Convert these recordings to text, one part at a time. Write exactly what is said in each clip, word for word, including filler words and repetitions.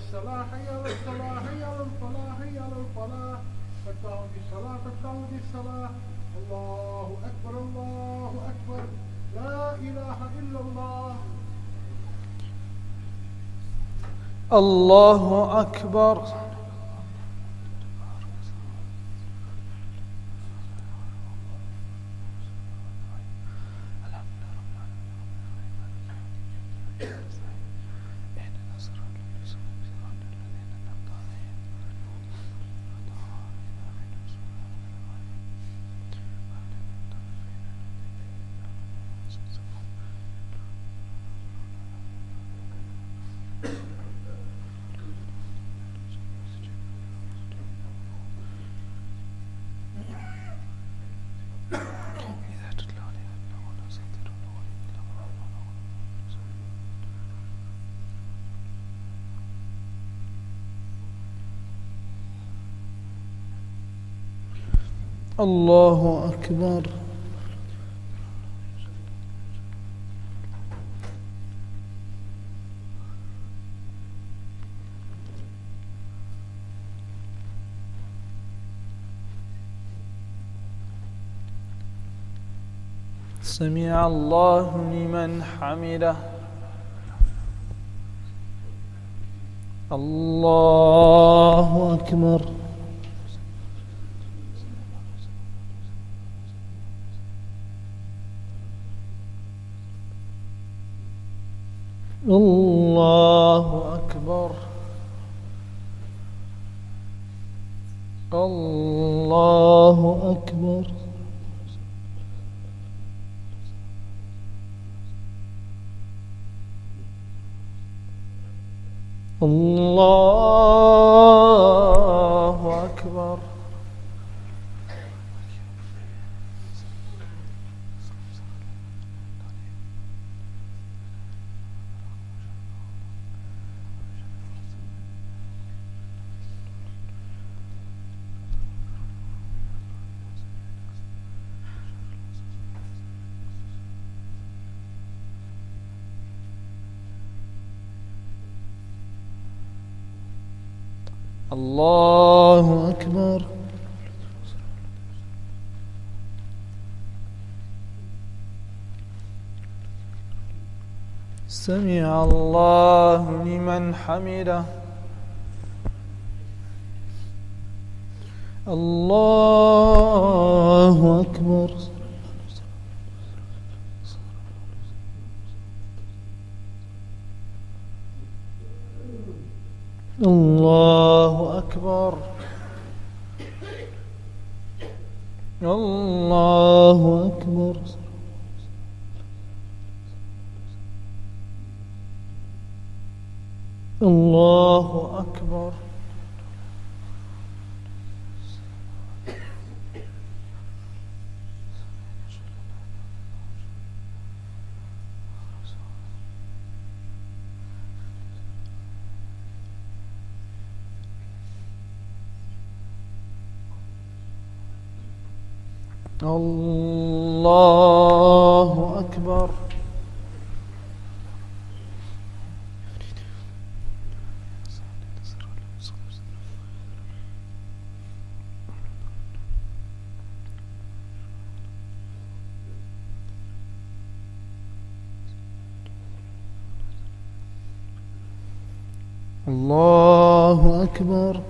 الصلاة حي على الصلاة حي على الفلاح حي على الفلاح قد قامت الصلاة قد قامت الصلاة الله أكبر الله أكبر لا إله إلا الله الله أكبر الله أكبر سمع الله لمن حمده الله أكبر الله أكبر الله أكبر الله أكبر الله أكبر سمع الله لمن حمده الله أكبر الله أكبر الله أكبر الله أكبر الله أكبر الله أكبر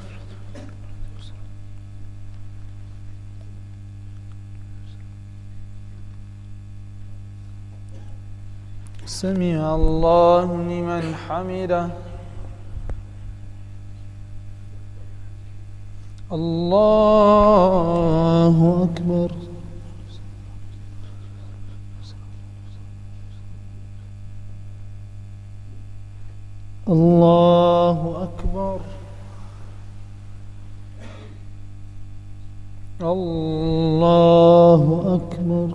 سمع الله لمن حمده الله أكبر الله أكبر الله أكبر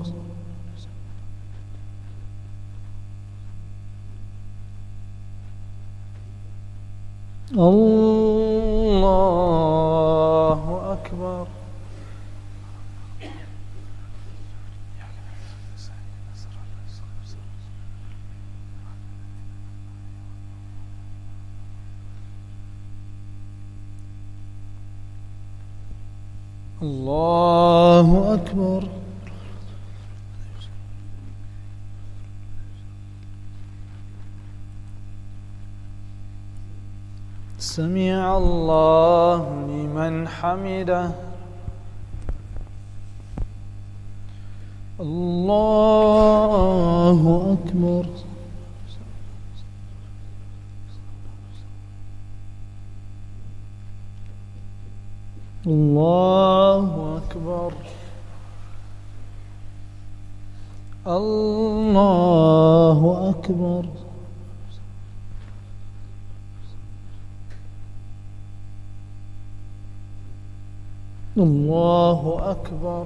الله أكبر الله أكبر. سمع الله لمن حمده. الله أكبر. الله أكبر. الله أكبر. الله أكبر.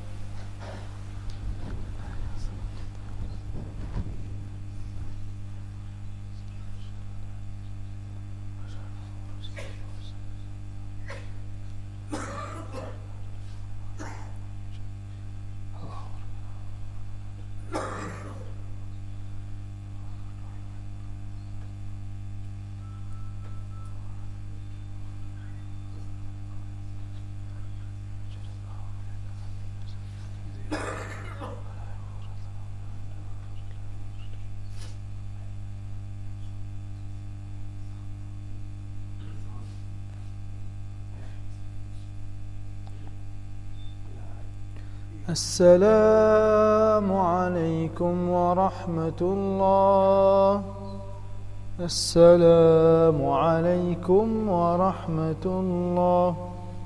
السلام عليكم ورحمة الله. السلام عليكم ورحمة الله.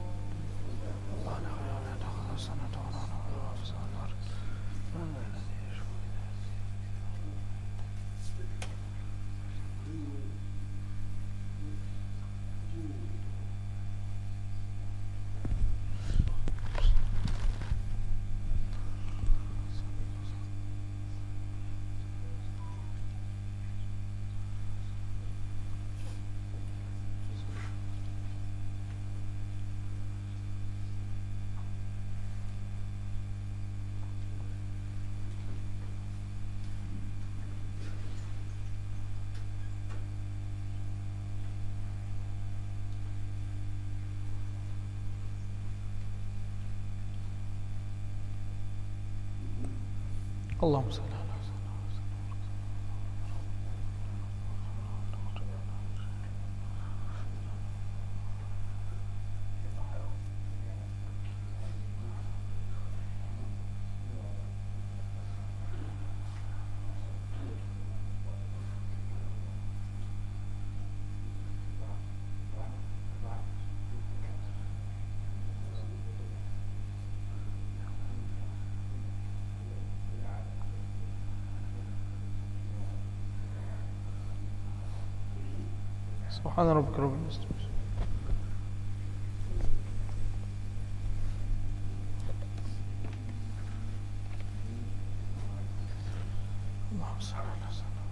اللهم صل على سبحان ربك رب العزة. اللهم صل على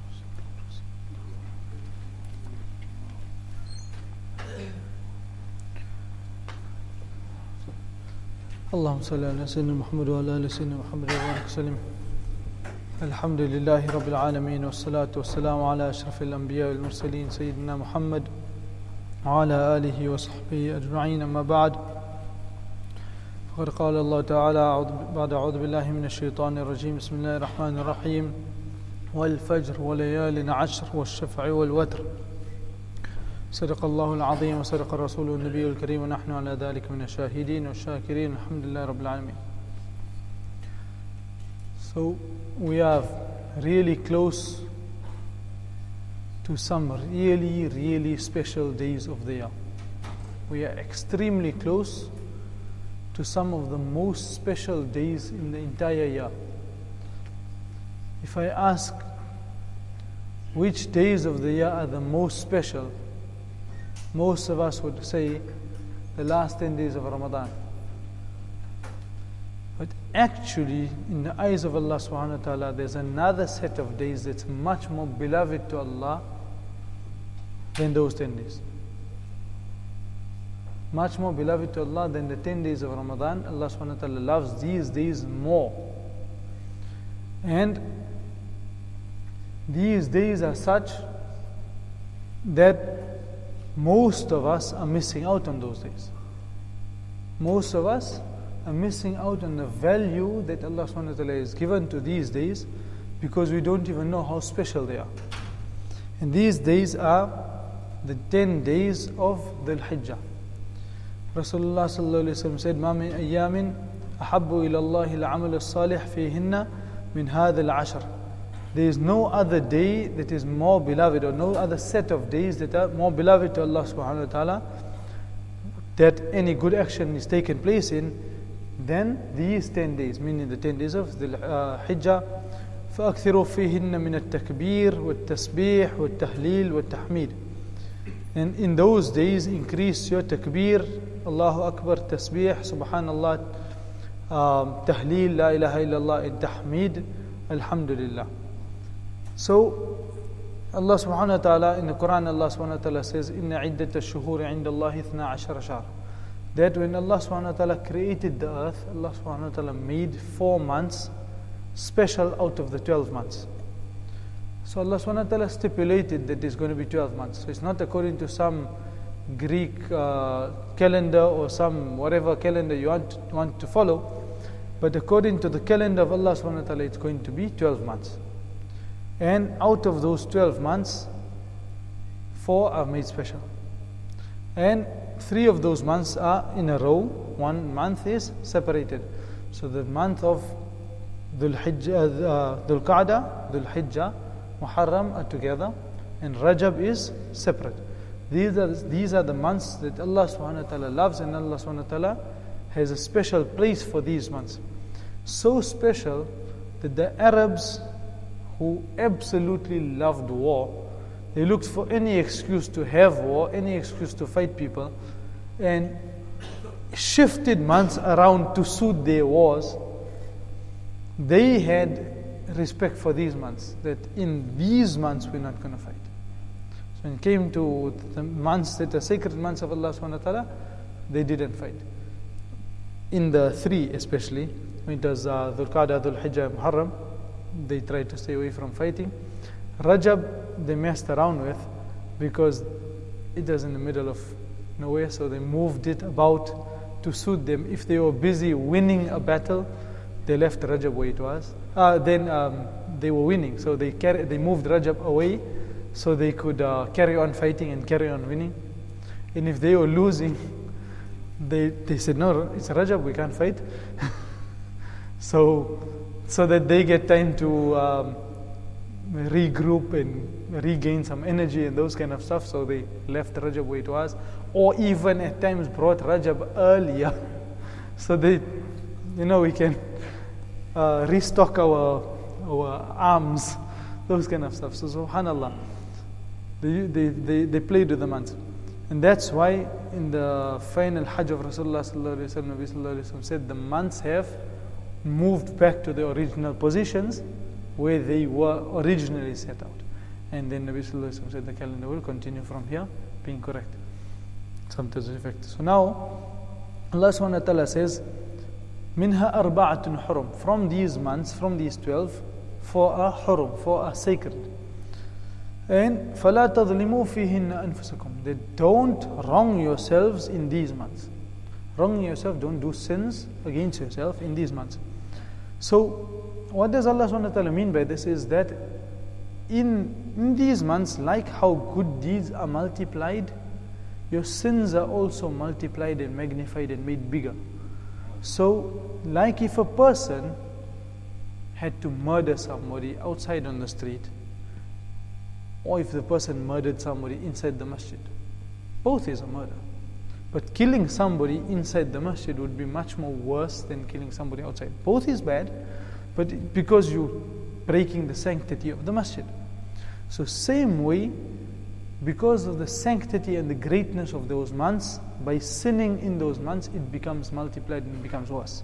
اللهم صل على سيدنا محمد وعلى آل سيدنا محمد وبارك وسلم. الحمد لله رب العالمين، والصلاة والسلام على أشرف الأنبياء والمرسلين سيدنا محمد وعلى آله وصحبه أجمعين. أما بعد، فقد قال الله تعالى بعد أعوذ بالله من الشيطان الرجيم: بسم الله الرحمن الرحيم: والفجر وليال عشر والشفع والوتر. صدق الله العظيم وصدق رسوله النبي الكريم، ونحن على ذلك من الشاهدين والشاكرين. الحمد لله رب العالمين. So we are really close to some really, really special days of the year. We are extremely close to some of the most special days in the entire year. If I ask which days of the year are the most special, most of us would say the last ten days of Ramadan. But actually, in the eyes of Allah subhanahu wa ta'ala, there's another set of days that's much more beloved to Allah than those ten days. Much more beloved to Allah than the ten days of Ramadan. Allah subhanahu wa ta'ala loves these days more. And these days are such that most of us are missing out on those days. most of us are missing out on the value that Allah subhanahu wa ta'ala has given to these days because we don't even know how special they are. And these days are the ten days of Dhul Hijjah. Rasulullah sallallahu alayhi wa sallam said, مَا مِنْ أَيَّامٍ أَحَبُّ إِلَى اللَّهِ الْعَمَلُ الصَّالِحِ فِيهِنَّ مِنْ هَذَا الْعَشْرِ. There is no other day that is more beloved, or no other set of days that are more beloved to Allah subhanahu wa ta'ala, that any good action is taken place in, than these ten days, meaning the ten days of the uh, Hijjah. فَأَكْثِرُوا فِيهِنَّ مِنَ التَّكْبِيرِ وَالتَّسْبِيحِ وَالتَّحْلِيلِ وَالتَّحْمِيدِ. And in those days, increase your takbir, Allahu Akbar, tasbih, subhanallah, um, tahleel, la ilaha illallah, and tahmeed, alhamdulillah. So, Allah subhanahu wa ta'ala, in the Quran, Allah subhanahu wa ta'ala says, إِنَّ عِدَّةَ الشُّهُورِ عِنْدَ اللَّهِ اثْنَا عَشَرَ شَهْرًا. That when Allah subhanahu wa ta'ala created the earth, Allah subhanahu wa ta'ala made four months special out of the twelve months. So Allah subhanahu wa ta'ala stipulated that there's going to be twelve months. So it's not according to some Greek uh, calendar or some whatever calendar you want, want to follow, but according to the calendar of Allah subhanahu wa ta'ala, it's going to be twelve months. And out of those twelve months, four are made special. And three of those months are in a row. One month is separated. So the month of Dhul Hijjah, uh, Dhul Qa'dah, Dhul Hijjah, Muharram are together, and Rajab is separate. These are these are the months that Allah subhanahu wa ta'ala loves, and Allah subhanahu wa ta'ala has a special place for these months. So special that the Arabs, who absolutely loved war, they looked for any excuse to have war, any excuse to fight people, and shifted months around to suit their wars. They had respect for these months, that in these months we're not going to fight. So when it came to the months that are sacred months of Allah subhanahu wa ta'ala, they didn't fight. In the three especially, when it was uh, Dhul Qa'dah, Dhul Hijjah, Muharram, they tried to stay away from fighting. Rajab, they messed around with because it was in the middle of nowhere, so they moved it about to suit them. If they were busy winning a battle, they left Rajab where it was. Uh, then um, they were winning, so they carry, they moved Rajab away so they could uh, carry on fighting and carry on winning. And if they were losing, they they said, no, it's Rajab, we can't fight. so so that they get time to um, regroup and regain some energy and those kind of stuff. So they left Rajab where it was, or even at times brought Rajab earlier, so they, you know, we can uh, restock our our arms, those kind of stuff. So subhanallah, they they they, they played with the months, and that's why in the final Hajj of Rasulullah sallallahu alaihi wasallam, Nabi sallallahu alaihi wasallam said the months have moved back to the original positions where they were originally set out. And then Nabi sallallahu alaihi wasallam said the calendar will continue from here being correct. Some to this effect. So now Allah subhanahu wa ta'ala says, Minha arba'atun hurum. From these months, from these twelve, for a hurum, for a sacred. And فَلَا تَظْلِمُوا فِيهِنَّ أَنفُسَكُمْ. That don't wrong yourselves in these months. Wrong yourself, don't do sins against yourself in these months. So, what does Allah subhanahu wa ta'ala mean by this is that in, in these months, like how good deeds are multiplied, your sins are also multiplied and magnified and made bigger. So, like if a person had to murder somebody outside on the street, or if the person murdered somebody inside the masjid, both is a murder. But killing somebody inside the masjid would be much more worse than killing somebody outside. Both is bad, but because you're breaking the sanctity of the masjid. So same way, because of the sanctity and the greatness of those months, by sinning in those months, it becomes multiplied and it becomes worse.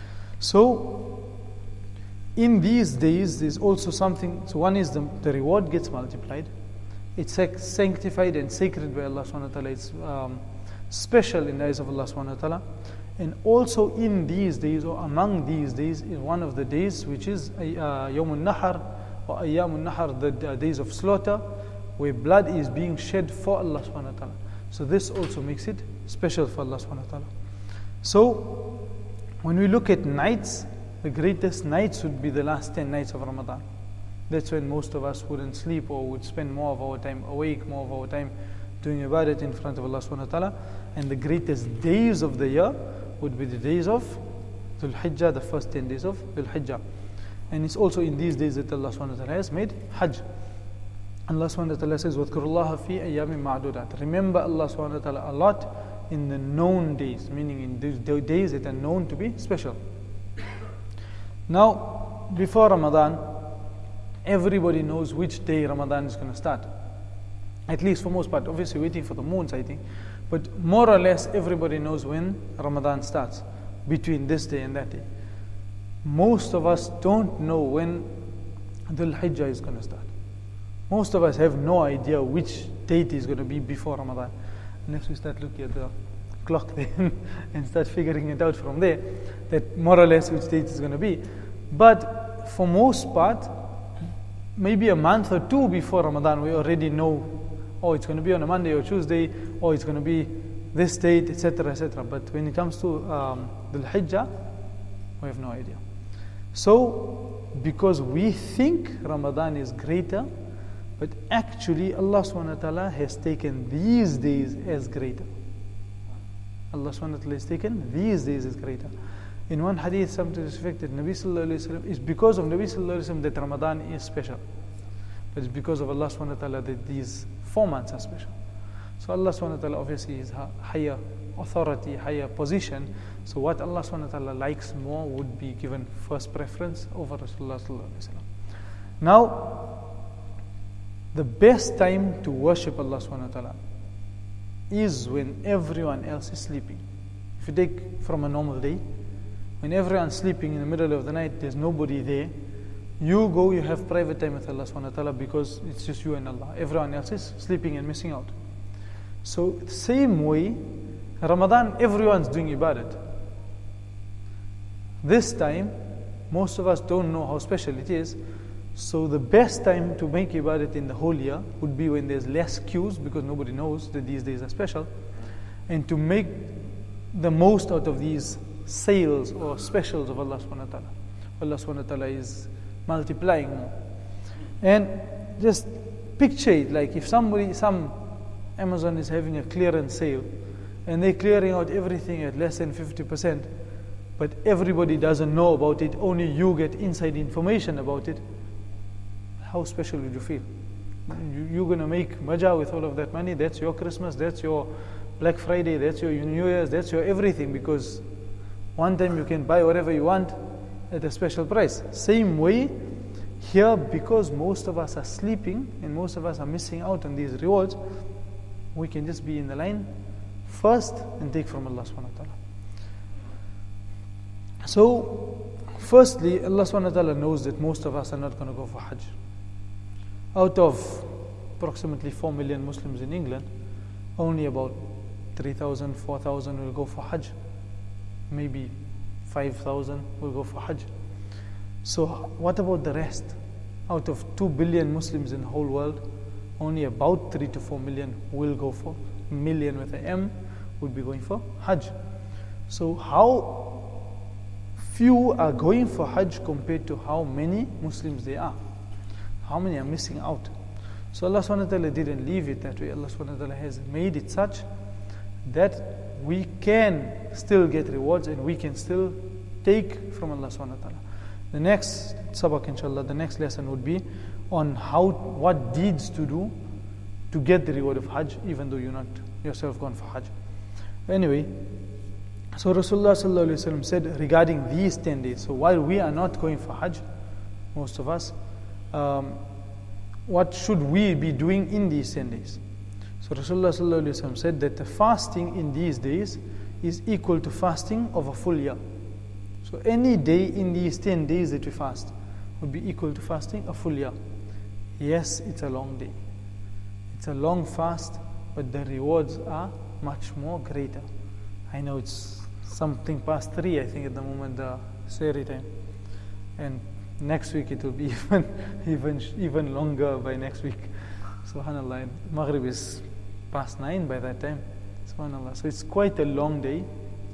So, in these days, there's also something, so one is the, the reward gets multiplied. It's sanctified and sacred by Allah subhanahu wa ta'ala. It's um, special in the eyes of Allah subhanahu wa ta'ala. And also in these days, or among these days, is one of the days which is uh, Yawmun Nahar, or Ayyamun Nahar, the uh, days of slaughter, where blood is being shed for Allah subhanahu wa ta'ala. So this also makes it special for Allah subhanahu wa ta'ala. So, when we look at nights, the greatest nights would be the last ten nights of Ramadan. That's when most of us wouldn't sleep or would spend more of our time awake, more of our time doing ibadat in front of Allah subhanahu wa ta'ala. And the greatest days of the year would be the days of Dhul Hijjah, the first ten days of Dhul Hijjah. And it's also in these days that Allah subhanahu wa ta'ala has made Hajj. Allah subhanahu wa ta'ala says, وَاذْكُرُوا اللَّهَ فِي أَيَّامٍ مَعْدُودَاتٍ. Remember Allah subhanahu wa ta'ala a lot in the known days, meaning in those days that are known to be special. Now, before Ramadan, everybody knows which day Ramadan is going to start. At least for most part, obviously waiting for the moons, I think. But more or less, everybody knows when Ramadan starts, between this day and that day. Most of us don't know when Dhul Hijjah is going to start. Most of us have no idea which date is going to be before Ramadan. Unless we start looking at the clock then and start figuring it out from there, that more or less which date is going to be. But for most part, maybe a month or two before Ramadan, we already know, oh, it's going to be on a Monday or Tuesday, or it's going to be this date, et cetera, et cetera. But when it comes to um, Dhul Hijjah, we have no idea. So, because we think Ramadan is greater, but actually Allah subhanahu wa ta'ala has taken these days as greater. Allah subhanahu wa ta'ala has taken these days as greater. In one hadith, something to this effect that Nabi sallallahu alayhi wa sallam, it's because of Nabi sallallahu alayhi wa sallam that Ramadan is special. But it's because of Allah subhanahu wa ta'ala that these four months are special. So Allah subhanahu wa ta'ala obviously is higher authority, higher position. So what Allah subhanahu wa ta'ala likes more would be given first preference over Rasulullah sallallahu alayhi wa sallam. Now, the best time to worship Allah subhanahu wa ta'ala is when everyone else is sleeping. If you take from a normal day, when everyone's sleeping in the middle of the night, there's nobody there, you go, you have private time with Allah subhanahu wa ta'ala because it's just you and Allah. Everyone else is sleeping and missing out. So, same way, Ramadan, everyone's doing ibadat. This time, most of us don't know how special it is. So the best time to make ibadat in the whole year would be when there's less queues, because nobody knows that these days are special, and to make the most out of these sales or specials of Allah subhanahu wa ta'ala. Allah subhanahu wa ta'ala is multiplying more. And just picture it, like if somebody, some Amazon is having a clearance sale, and they're clearing out everything at less than fifty percent, but everybody doesn't know about it, only you get inside information about it. How special would you feel? You're going to make maja with all of that money. That's your Christmas, that's your Black Friday, that's your New Year's, that's your everything, because one time you can buy whatever you want at a special price. Same way here, because most of us are sleeping and most of us are missing out on these rewards, we can just be in the line first and take from Allah subhanahu wa ta'ala. So, firstly, Allah subhanahu wa ta'ala knows that most of us are not going to go for Hajj. Out of approximately four million Muslims in England, only about three thousand, four thousand will go for Hajj. Maybe five thousand will go for Hajj. So what about the rest? Out of two billion Muslims in the whole world, only about three to four million will go for, million with an M, will be going for Hajj. So how few are going for Hajj compared to how many Muslims there are? How many are missing out? So Allah subhanahu wa ta'ala didn't leave it that way. Allah subhanahu wa ta'ala has made it such that we can still get rewards and we can still take from Allah subhanahu wa ta'ala. The next sabak, inshallah, the next lesson would be on how, what deeds to do to get the reward of Hajj, even though you're not yourself gone for Hajj. Anyway, so Rasulullah sallallahu alaihi wasallam said regarding these ten days, so while we are not going for Hajj, most of us, Um, what should we be doing in these ten days? So Rasulullah sallallahu alaihi wasallam said that the fasting in these days is equal to fasting of a full year. So any day in these ten days that we fast would be equal to fasting a full year. Yes, it's a long day. It's a long fast, but the rewards are much more greater. I know it's something past three, I think, at the moment, the Sehri time. And next week it will be even even even longer by next week. Subhanallah. Maghrib is past nine by that time. Subhanallah. So it's quite a long day. It's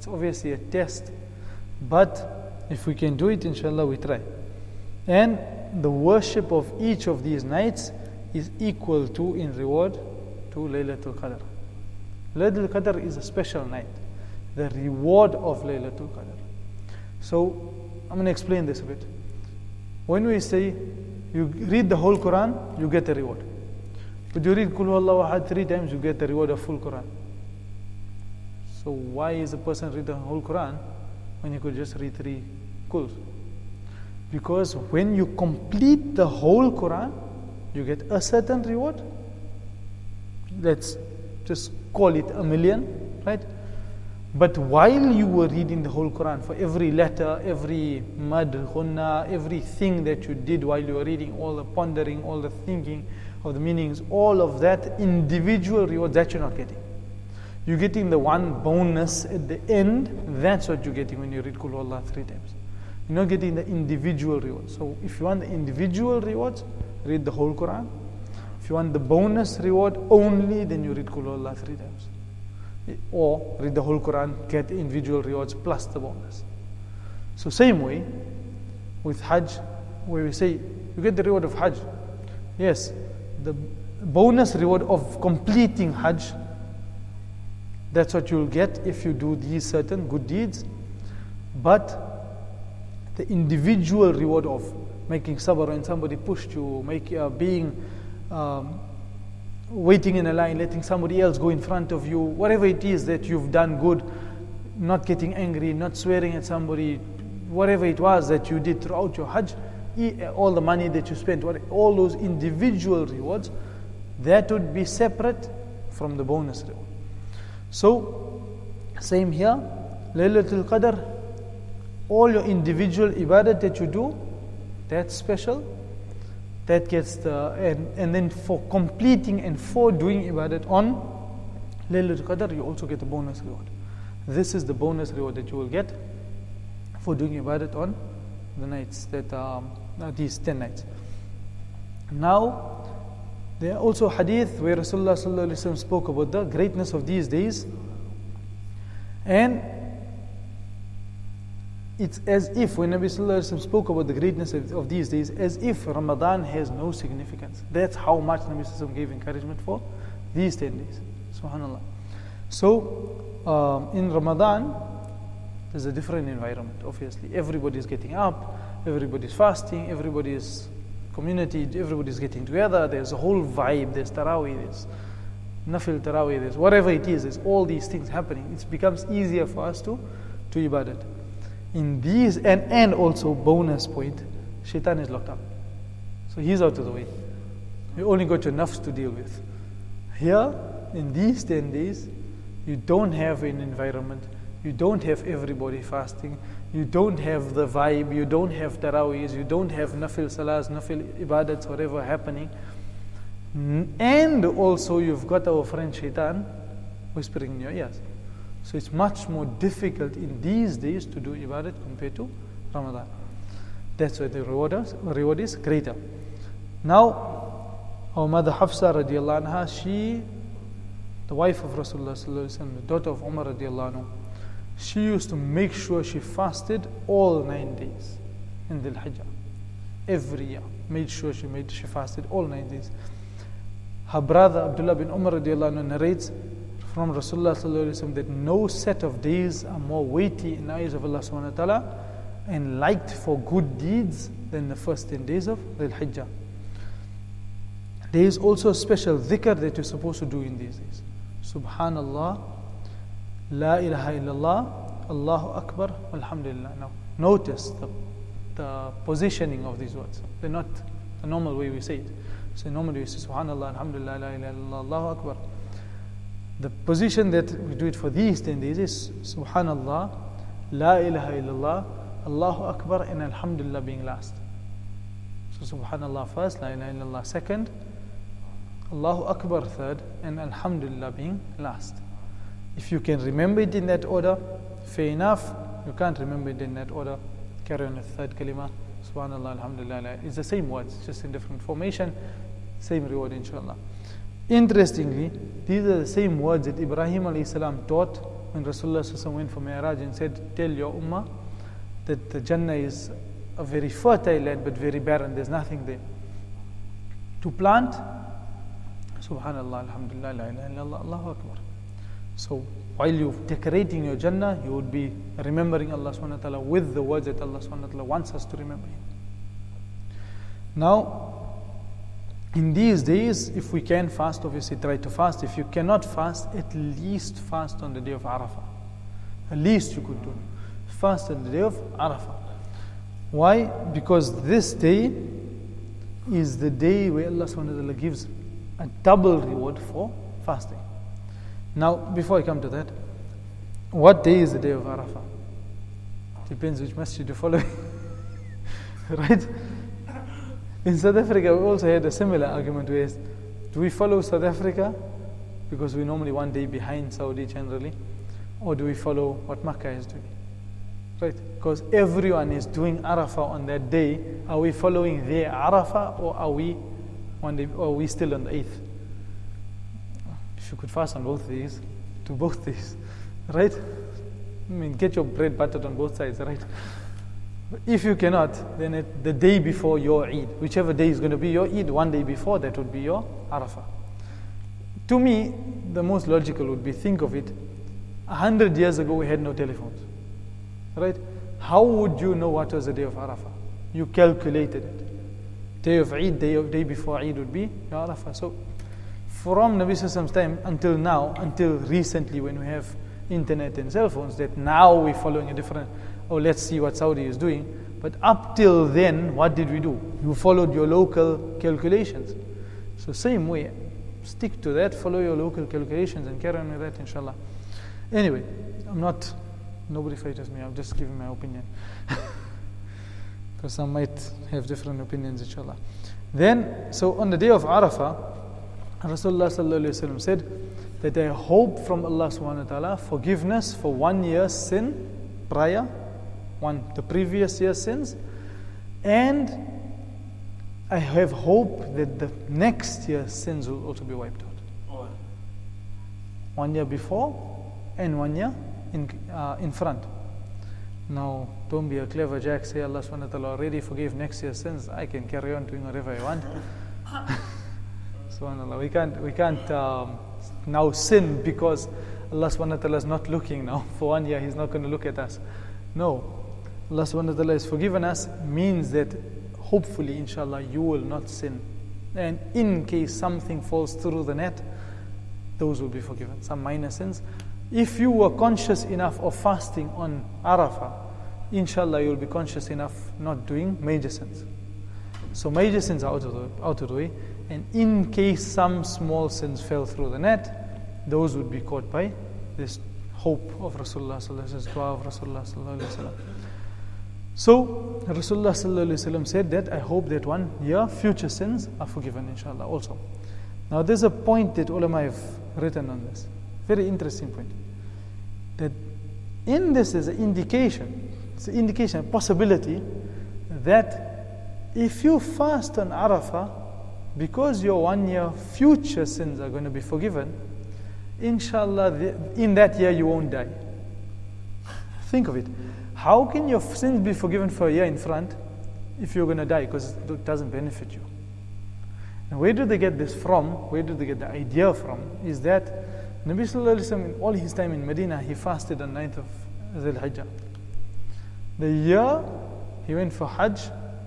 It's obviously a test, but if we can do it, inshallah, we try. And the worship of each of these nights is equal to, in reward, to Laylatul Qadr. Laylatul Qadr is a special night, the reward of Laylatul Qadr. So, I'm going to explain this a bit. When we say, you read the whole Quran, you get a reward. But you read Qul Huwallahu Ahad three times, you get the reward of full Quran. So why is a person read the whole Quran when you could just read three Quls? Because when you complete the whole Quran, you get a certain reward. Let's just call it a million, right? But while you were reading the whole Quran, for every letter, every mad, ghunna, everything that you did while you were reading, all the pondering, all the thinking of the meanings, all of that individual reward, that you're not getting. You're getting the one bonus at the end. That's what you're getting when you read Qul Huwallah three times. You're not getting the individual reward. So if you want the individual rewards, read the whole Quran. If you want the bonus reward only, then you read Qul Huwallah three times. Or read the whole Quran, get individual rewards plus the bonus. So same way with Hajj, where we say you get the reward of Hajj. Yes, the bonus reward of completing Hajj, that's what you'll get if you do these certain good deeds. But the individual reward of making sabr when somebody pushed you, make, uh, being um, waiting in a line, letting somebody else go in front of you, whatever it is that you've done good, not getting angry, not swearing at somebody, whatever it was that you did throughout your Hajj, all the money that you spent, all those individual rewards, that would be separate from the bonus reward. So, same here, Laylatul Qadr, all your individual ibadat that you do, that's special. That gets the, and, and then for completing and for doing ibadat on Laylatul Qadr, you also get a bonus reward. This is the bonus reward that you will get for doing ibadat on the nights that um, these ten nights. Now, there are also hadith where Rasulullah sallallahu alaihi wasallam spoke about the greatness of these days, and it's as if when Nabi sallallahu alaihi wasallam spoke about the greatness of, of these days, as if Ramadan has no significance. That's how much Nabi sallallahu alaihi wasallam gave encouragement for these ten days. Subhanallah. So um, in Ramadan, there's a different environment. Obviously, everybody is getting up, everybody is fasting, everybody is community, everybody is getting together. There's a whole vibe. There's Taraweeh, there's Nafil Taraweeh, there's whatever it is. There's all these things happening. It becomes easier for us to to ibadat. In these, and, and also bonus point, Shaitan is locked up. So he's out of the way. You only got your nafs to deal with. Here, in these ten days, you don't have an environment, you don't have everybody fasting, you don't have the vibe, you don't have taraweehs, you don't have nafil salahs, nafil ibadats, whatever happening. And also you've got our friend Shaitan whispering in your ears. So it's much more difficult in these days to do ibadat compared to Ramadan. That's why the reward is, reward is greater. Now, our mother Hafsa radiallahu anha, she, the wife of Rasulullah sallallahu alaihi wasallam, the daughter of Umar radiallahu anhu, she used to make sure she fasted all nine days in Dhul Hijjah. Every year, made sure she made she fasted all nine days. Her brother Abdullah bin Umar radiallahu anhu narrates from Rasulullah sallallahu alaihi wasallam that no set of days are more weighty in the eyes of Allah subhanahu wa ta'ala and liked for good deeds than the first ten days of Dhul Hijjah. There is also a special dhikr that you're supposed to do in these days. Subhanallah, La ilaha illallah, Allahu Akbar, Alhamdulillah. Now, notice the, the positioning of these words. They're not the normal way we say it. So normally we say Subhanallah, Alhamdulillah, La ilaha illallah, Allahu Akbar. The position that we do it for these ten days is Subhanallah, La ilaha illallah, Allahu Akbar, and Alhamdulillah being last. So Subhanallah first, La ilaha illallah second, Allahu Akbar third, and Alhamdulillah being last. If you can remember it in that order, fair enough. You can't remember it in that order, carry on the third kalima, Subhanallah, Alhamdulillah. It's the same words, just in different formation, same reward inshallah. Interestingly, these are the same words that Ibrahim alayhi salam taught when Rasulullah sallallahu alaihi wasallam went for Mi'raj and said, tell your ummah that the Jannah is a very fertile land but very barren, there's nothing there to plant. Subhanallah, alhamdulillah, la ilaha illallah, Allahu Akbar. So while you're decorating your Jannah, you would be remembering Allah subhanahu wa ta'ala with the words that Allah subhanahu wa ta'ala wants us to remember Him. Now, in these days, if we can fast, obviously try to fast. If you cannot fast, at least fast on the day of Arafah. At least you could do. Fast on the day of Arafah. Why? Because this day is the day where Allah subhanahu wa ta'ala gives a double reward for fasting. Now, before I come to that, what day is the day of Arafah? Depends which masjid you follow. Right? In South Africa, we also had a similar argument where, do we follow South Africa because we're normally one day behind Saudi generally, or do we follow what Makkah is doing? Right? Because everyone is doing Arafah on that day. Are we following their Arafah, or are we one day, or are we still on the eighth? If you could fast on both days, do both days, right? I mean, get your bread buttered on both sides, right? But if you cannot, then it, the day before your Eid, whichever day is going to be your Eid, one day before that would be your Arafah. To me, the most logical would be, think of it, a hundred years ago we had no telephones, right? How would you know what was the day of Arafah? You calculated it. Day of Eid, day, of, day before Eid would be your Arafah. So from Nabi Sallallahu Alaihi Wasallam's time until now, until recently when we have internet and cell phones, that now we're following a different, oh, let's see what Saudi is doing. But up till then, what did we do? You followed your local calculations. So same way, stick to that, follow your local calculations and carry on with that, inshallah. Anyway, I'm not, nobody fights me, I'm just giving my opinion. Because some might have different opinions, inshallah. Then, so on the day of Arafah, Rasulullah sallallahu alaihi wasallam said that I hope from Allah subhanahu wa ta'ala forgiveness for one year's sin prior, one the previous year's sins, and I have hope that the next year's sins will also be wiped out. Oh. One year before and one year in uh, in front. Now, don't be a clever jack, say Allah subhanahu wa ta'ala already forgave next year's sins, I can carry on doing whatever I want. Subhanallah, we can't, we can't um, now sin because Allah subhanahu wa ta'ala is not looking now. For one year, He's not going to look at us. No. Allah subhanahu wa ta'ala has forgiven us means that hopefully, inshallah, you will not sin. And in case something falls through the net, those will be forgiven. Some minor sins. If you were conscious enough of fasting on Arafah, inshallah, you will be conscious enough not doing major sins. So major sins are out of the, out of the way. And in case some small sins fell through the net, those would be caught by this hope of Rasulullah sallallahu alaihi wasallam, dua of Rasulullah sallallahu alaihi wasallam. So Rasulullah sallallahu alaihi wasallam said that I hope that one year future sins are forgiven, inshallah, also. Now there's a point that ulama have written on this. Very interesting point. That in this is an indication, it's an indication, a possibility that if you fast on Arafah, because your one year future sins are going to be forgiven, inshallah, in that year you won't die. Think of it. How can your sins be forgiven for a year in front if you're going to die? Because it doesn't benefit you. And where do they get this from? Where do they get the idea from? Is that Nabi Sallallahu Alaihi Wasallam, in all his time in Medina, he fasted on ninth of Dhul Hijjah. The year he went for Hajj,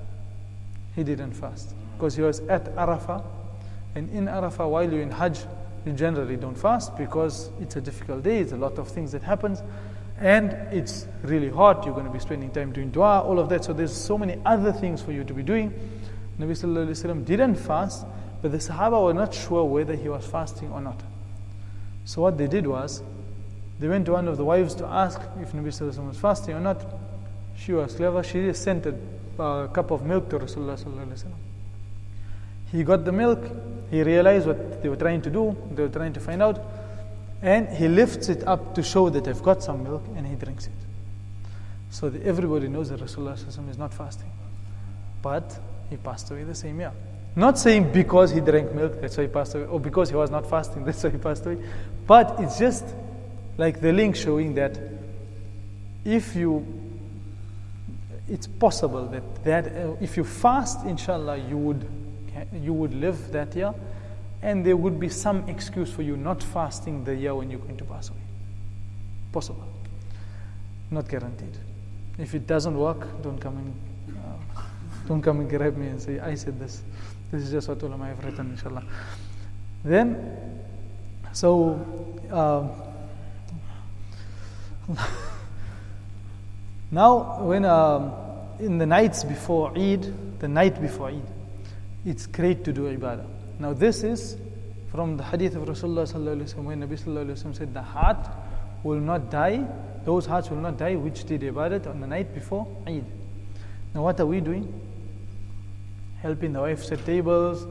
he didn't fast. Because he was at Arafah, and in Arafah, while you're in Hajj, you generally don't fast because it's a difficult day, it's a lot of things that happens, and it's really hot, you're going to be spending time doing dua, all of that, so there's so many other things for you to be doing. Nabi Sallallahu Alaihi Wasallam didn't fast, but the Sahaba were not sure whether he was fasting or not. So what they did was, they went to one of the wives to ask if Nabi Sallallahu Alaihi Wasallam was fasting or not. She was clever, she just sent a uh, cup of milk to Rasulullah Sallallahu Alaihi Wasallam. He got the milk, he realized what they were trying to do, they were trying to find out, and he lifts it up to show that I've got some milk, and he drinks it. So that everybody knows that Rasulullah Sallallahu Alaihi Wasallam is not fasting. But he passed away the same year. Not saying because he drank milk, that's why he passed away, or because he was not fasting, that's why he passed away. But it's just like the link showing that if you, it's possible that, that uh, if you fast, inshallah, you would, you would live that year, and there would be some excuse for you not fasting the year when you're going to pass away. Possible. Not guaranteed. If it doesn't work, don't come and uh, don't come and grab me and say, I said this. This is just what ulama have written, inshallah. Then, so, um, now when um, in the nights before Eid, the night before Eid, it's great to do ibadah. Now this is from the hadith of Rasulullah sallallahu alaihi wasallam, when Nabi sallallahu alaihi wasallam said the heart will not die, those hearts will not die which did ibadat on the night before Eid. Now what are we doing? Helping the wife set tables,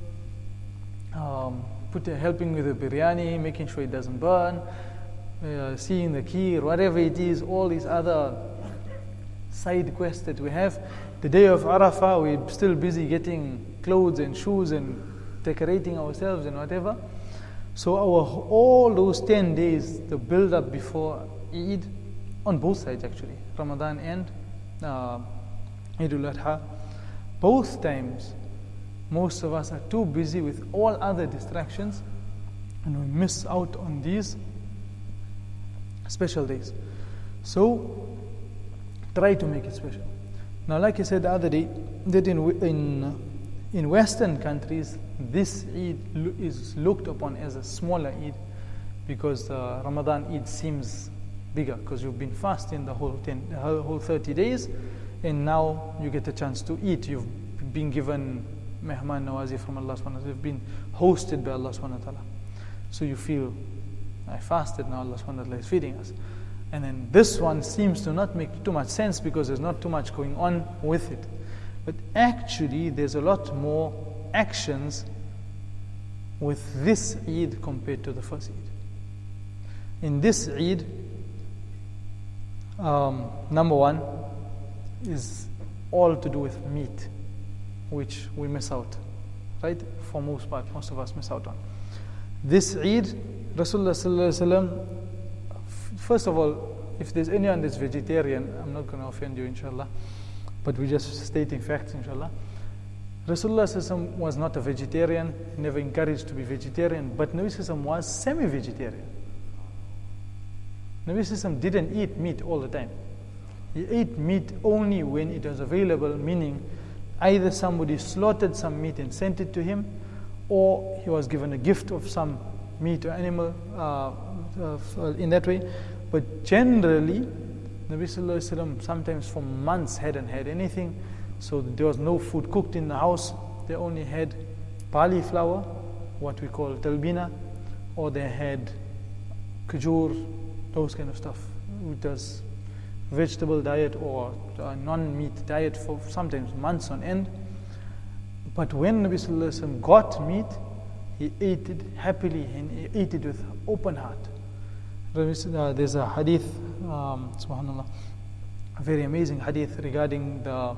um, put, uh, helping with the biryani, making sure it doesn't burn, uh, seeing the kheer, whatever it is, all these other side quests that we have. The day of Arafah, we're still busy getting clothes and shoes and decorating ourselves and whatever. So our all those ten days, the build up before Eid, on both sides actually, Ramadan and uh, Eid al-Adha, both times, most of us are too busy with all other distractions, and we miss out on these special days. So try to make it special. Now, like I said the other day, that in in in Western countries, this Eid is looked upon as a smaller Eid, because uh, Ramadan Eid seems bigger, because you've been fasting the whole ten, the whole thirty days, and now you get a chance to eat. You've been given mehman nawazi from Allah subhanahu wa ta'ala. You've been hosted by Allah subhanahu wa ta'ala. So you feel, I fasted, now Allah subhanahu wa ta'ala is feeding us. And then this one seems to not make too much sense because there's not too much going on with it. But actually, there's a lot more actions with this Eid compared to the first Eid. In this Eid, um, number one is all to do with meat, which we miss out, right? For most part, most of us miss out on. This Eid, Rasulullah sallallahu alaihi wasallam, first of all, if there's anyone that's vegetarian, I'm not going to offend you, inshallah, but we're just stating facts, inshallah. Rasulullah sallallahu alaihi wasallam was not a vegetarian, never encouraged to be vegetarian, but Nabi sallallahu alaihi wasallam was semi-vegetarian. Nabi sallallahu alaihi wasallam didn't eat meat all the time. He ate meat only when it was available, meaning either somebody slaughtered some meat and sent it to him, or he was given a gift of some meat or animal uh, uh, in that way. But generally, Nabi sallallahu alaihi wasallam sometimes for months hadn't had anything, so there was no food cooked in the house. They only had barley flour, what we call talbina, or they had khajur, those kind of stuff. It was vegetable diet or a non-meat diet for sometimes months on end. But when Nabi sallallahu alaihi wasallam got meat, he ate it happily and he ate it with open heart. Uh, there's a hadith, um, subhanallah, a very amazing hadith regarding the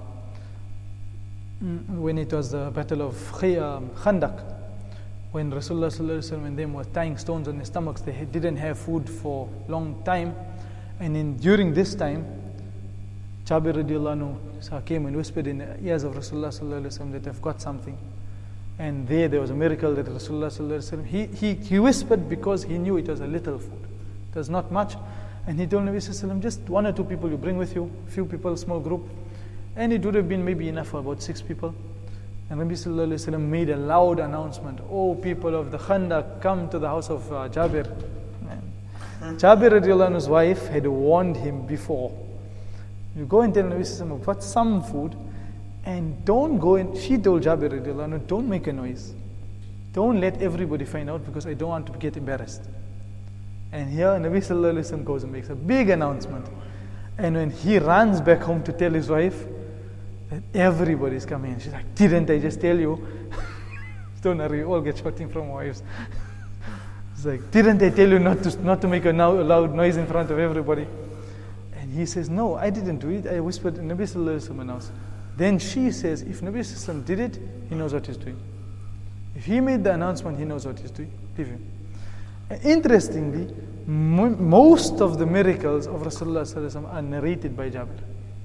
when it was the battle of Khandaq, when Rasulullah sallallahu alaihi wasallam and them were tying stones on their stomachs. They didn't have food for a long time, and in during this time, Jabir radiallahu anhu came and whispered in the ears of Rasulullah sallallahu alaihi wasallam that they've got something. And there, there was a miracle that Rasulullah sallallahu alaihi wasallam, he, he, he whispered because he knew it was a little food. It was not much. And he told Nabi sallallahu alaihi wasallam, just one or two people you bring with you, few people, small group. And it would have been maybe enough for about six people. And Nabi sallallahu alaihi wasallam made a loud announcement, "Oh people of the Khandaq, come to the house of uh, Jabir." And Jabir radiallahu anhu's wife had warned him before. You go and tell Nabi sallallahu alaihi wasallam, "Put some food, and don't go and," she told Jabir radiallahu anhu, "Don't make a noise. Don't let everybody find out because I don't want to get embarrassed." And here Nabi sallallahu alaihi wasallam goes and makes a big announcement. And when he runs back home to tell his wife that everybody's coming in, she's like, "Didn't I just tell you?" Don't worry, you all get shouting from wives. It's like, "Didn't I tell you not to not to make a loud noise in front of everybody?" And he says, "No, I didn't do it. I whispered." And Nabi sallallahu alaihi wasallam announced. Then she says, if Nabi sallallahu alaihi wasallam did it, he knows what he's doing. If he made the announcement, he knows what he's doing. Leave him. And interestingly, most of the miracles of Rasulullah sallallahu alaihi wasallam are narrated by Jabir.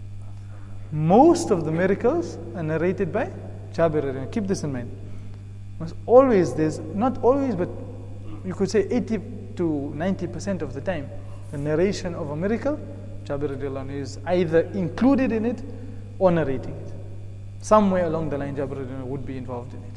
Most of the miracles are narrated by Jabir. Keep this in mind. Must always, there's not always, but you could say eighty to ninety percent of the time, the narration of a miracle, Jabir radiallahu anhu is either included in it or narrating it. Somewhere along the line, Jabir radiallahu anhu would be involved in it.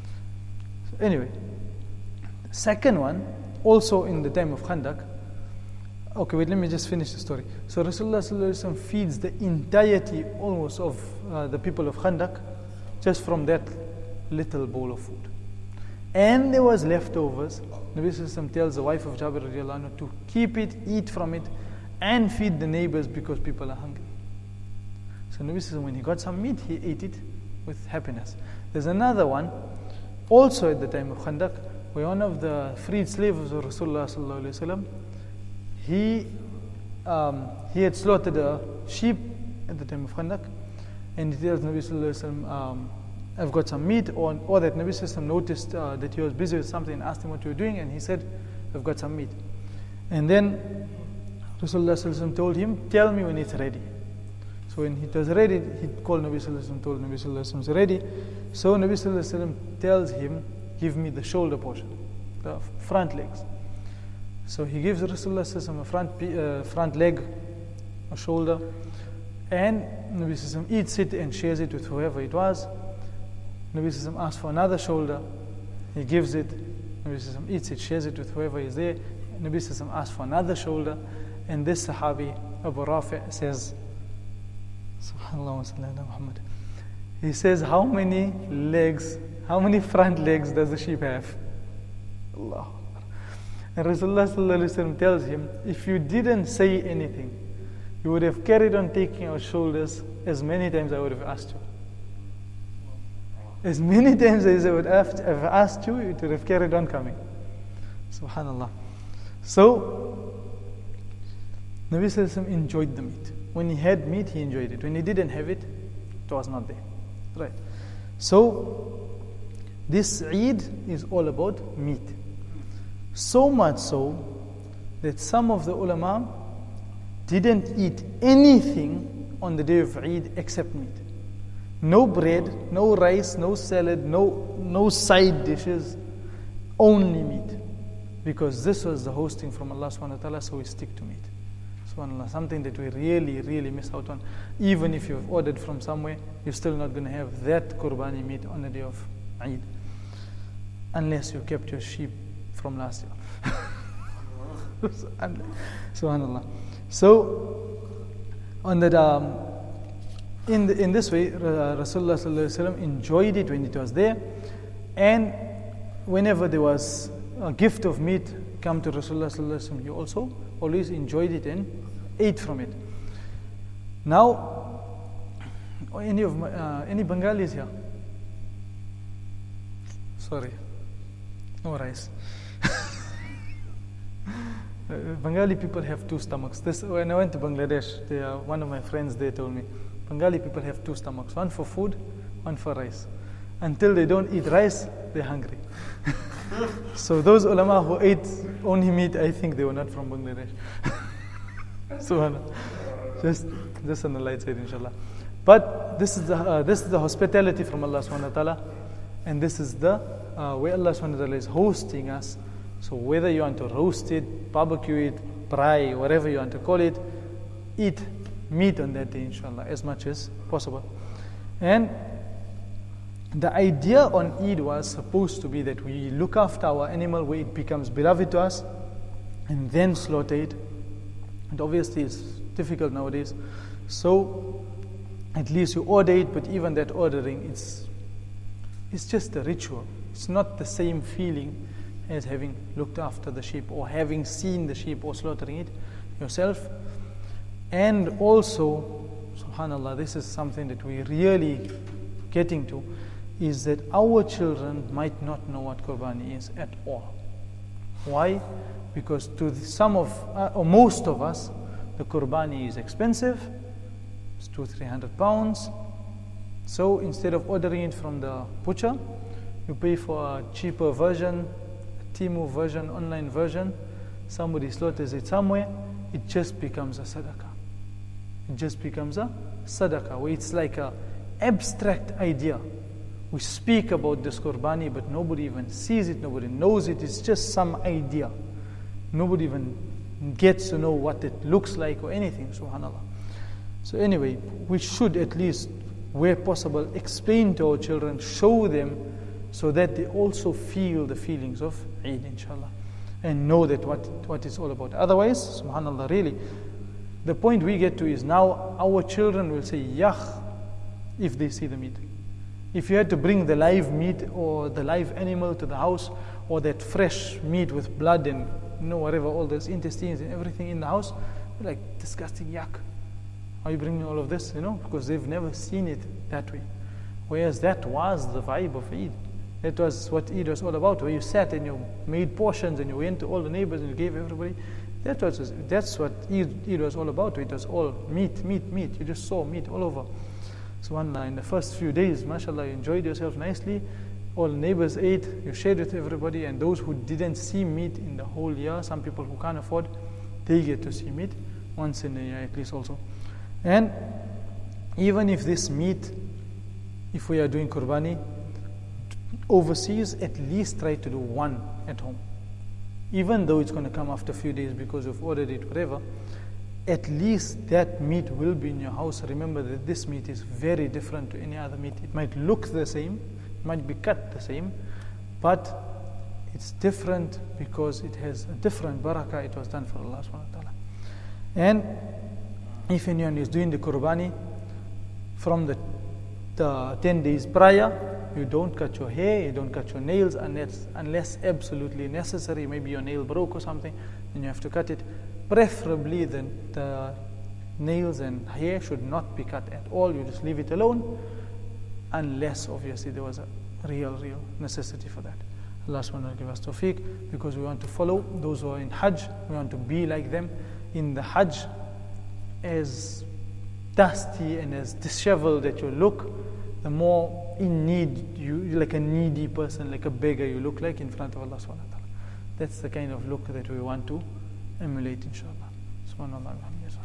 So anyway, second one, also in the time of Khandaq. Okay, wait, let me just finish the story. So Rasulullah sallallahu alaihi wasallam feeds the entirety almost of uh, the people of Khandaq just from that little bowl of food. And there was leftovers. Nabi sallallahu alaihi wasallam tells the wife of Jabir radiallahu anhu to keep it, eat from it, and feed the neighbors because people are hungry. So Nabi sallallahu alaihi wasallam, when he got some meat, he ate it with happiness. There's another one, also at the time of Khandaq, where one of the freed slaves of Rasulullah sallallahu alaihi wasallam, he um, he had slaughtered a sheep at the time of Khandaq, and he tells Nabi sallallahu alaihi wasallam, um, I've got some meat, or, or that Nabi sallallahu alaihi wasallam noticed uh, that he was busy with something and asked him what you were doing, and he said, I've got some meat. And then Rasulullah sallallahu alaihi wasallam told him, tell me when it's ready. So when it was ready, he called Nabi sallallahu alaihi wasallam, told Nabi sallallahu alaihi wasallam it's ready. So Nabi sallallahu alaihi wasallam tells him, give me the shoulder portion, the front legs. So he gives Rasulullah sallallahu alaihi wasallam a front, uh, front leg, a shoulder, and Nabi sallallahu alaihi wasallam eats it and shares it with whoever it was. Nabi sallallahu alaihi wasallam asks for another shoulder, he gives it. Nabi sallallahu alaihi wasallam eats it, shares it with whoever is there. Nabi sallallahu alaihi wasallam asks for another shoulder, and this Sahabi, Abu Rafi, says, Subhanallah wa sallallahu Muhammad. He says, how many legs, how many front legs does the sheep have? Allah. And Rasulullah sallallahu alaihi wasallam tells him, if you didn't say anything, you would have carried on taking our shoulders as many times I would have asked you. As many times as I would have asked you, it would have carried on coming. Subhanallah. So, Nabi sallallahu alaihi wasallam enjoyed the meat. When he had meat, he enjoyed it. When he didn't have it, it was not there. Right. So, this Eid is all about meat. So much so that some of the ulama didn't eat anything on the day of Eid except meat. No bread, no rice, no salad, no, no side dishes, only meat. Because this was the hosting from Allah subhanahu wa ta'ala, so we stick to meat. SubhanAllah, something that we really, really miss out on. Even if you've ordered from somewhere, you're still not going to have that qurbani meat on the day of Eid. Unless you kept your sheep from last year. SubhanAllah. So, on that, um, in, the, in this way, uh, Rasulullah sallallahu alaihi wasallam enjoyed it when it was there. And whenever there was a gift of meat come to Rasulullah sallallahu alaihi wasallam, he also always enjoyed it and ate from it. Now, any of my, uh, any Bengalis here? Sorry, no rice. Bengali people have two stomachs. This, when I went to Bangladesh, they, uh, one of my friends there told me, Bengali people have two stomachs, one for food, one for rice. Until they don't eat rice, they're hungry. So those ulama who ate only meat, I think they were not from Bangladesh. Subhanallah. Just, just on the light side, inshallah. But this is the uh, this is the hospitality from Allah subhanahu wa ta'ala, and this is the uh, where Allah subhanahu wa ta'ala is hosting us. So whether you want to roast it, barbecue it, fry, whatever you want to call it, eat meat on that day, inshallah, as much as possible. And the idea on Eid was supposed to be that we look after our animal where it becomes beloved to us and then slaughter it. And obviously it's difficult nowadays. So at least you order it, but even that ordering, it's, it's just a ritual. It's not the same feeling as having looked after the sheep or having seen the sheep or slaughtering it yourself. And also, subhanAllah, this is something that we're really getting to, is that our children might not know what Qurbani is at all. Why? Because to some of, uh, or most of us, the Qurbani is expensive. It's two, three hundred pounds. So instead of ordering it from the butcher, you pay for a cheaper version, a Temu version, online version, somebody slaughters it somewhere, it just becomes a sadaqah. It just becomes a sadaqah, where it's like a abstract idea. We speak about this qurbani, but nobody even sees it, nobody knows it. It's just some idea. Nobody even gets to know what it looks like or anything, subhanAllah. So anyway, we should at least, where possible, explain to our children, show them, so that they also feel the feelings of Eid, inshallah, and know that what, what it's all about. Otherwise, subhanAllah, really, the point we get to is now our children will say, Yah, if they see the meat. If you had to bring the live meat or the live animal to the house, or that fresh meat with blood and you know whatever, all those intestines and everything in the house, you're like, disgusting, yuck. Are you bringing all of this? You know, because they've never seen it that way. Whereas that was the vibe of Eid. That was what Eid was all about, where you sat and you made portions and you went to all the neighbors and you gave everybody. That was, that's what Eid, Eid was all about. It was all meat, meat, meat. You just saw meat all over. SubhanAllah, in the first few days, mashallah, you enjoyed yourself nicely. All the neighbors ate, you shared with everybody, and those who didn't see meat in the whole year, some people who can't afford, they get to see meat once in a year at least also. And even if this meat, if we are doing qurbani overseas, at least try to do one at home. Even though it's going to come after a few days because you've ordered it, whatever, at least that meat will be in your house. Remember that this meat is very different to any other meat. It might look the same, it might be cut the same, but it's different because it has a different barakah. It was done for Allah subhanahu wa ta'ala. And if anyone is doing the qurbani from the, the ten days prior, you don't cut your hair, you don't cut your nails unless, unless absolutely necessary. Maybe your nail broke or something, then you have to cut it. Preferably the, the nails and hair should not be cut at all. You just leave it alone, unless obviously there was a real, real necessity for that. Allah subhanahu wa ta'ala give us tawfiq, because we want to follow those who are in Hajj. We want to be like them in the Hajj. As dusty and as disheveled that you look, the more in need you, like a needy person, like a beggar you look like in front of Allah subhanahu wa ta'ala. That's the kind of look that we want to emulate, inshallah. Subhanallah.